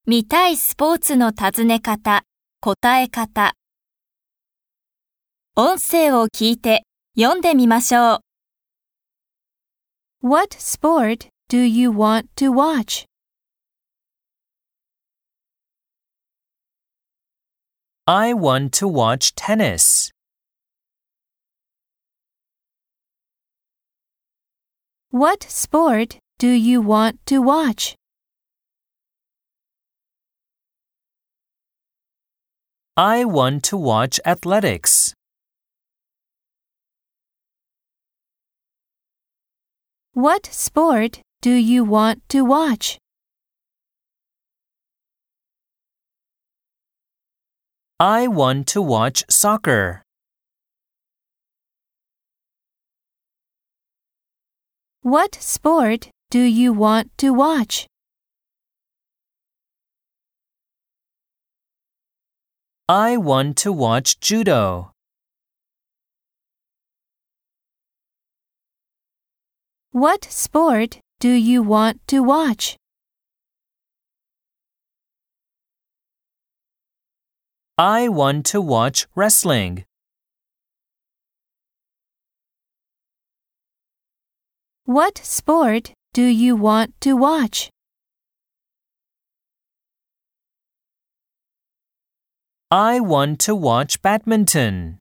見たいスポーツの尋ね方、答え方。音声を聞いて読んでみましょう。 What sport do you want to watch? I want to watch tennis. What sport do you want to watch? I want to watch athletics. What sport do you want to watch? I want to watch soccer. What sport do you want to watch? I want to watch judo. What sport do you want to watch? I want to watch wrestling. What sport do you want to watch? I want to watch badminton.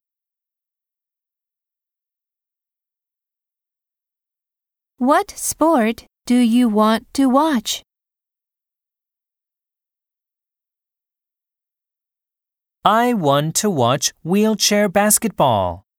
What sport do you want to watch? I want to watch wheelchair basketball.